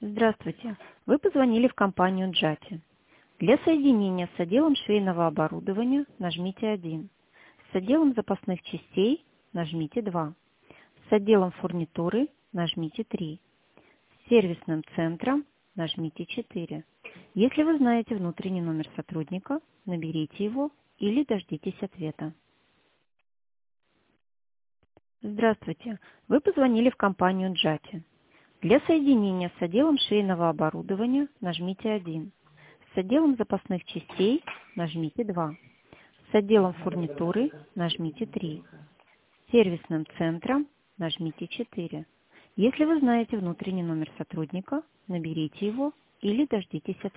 Здравствуйте. Вы позвонили в компанию Джати. Для соединения с отделом швейного оборудования нажмите 1. С отделом запасных частей нажмите 2. С отделом фурнитуры нажмите 3. С сервисным центром нажмите 4. Если вы знаете внутренний номер сотрудника, наберите его или дождитесь ответа. Здравствуйте. Вы позвонили в компанию Джати. Для соединения с отделом швейного оборудования нажмите 1. С отделом запасных частей нажмите 2. С отделом фурнитуры нажмите 3. С сервисным центром нажмите 4. Если вы знаете внутренний номер сотрудника, наберите его или дождитесь ответа.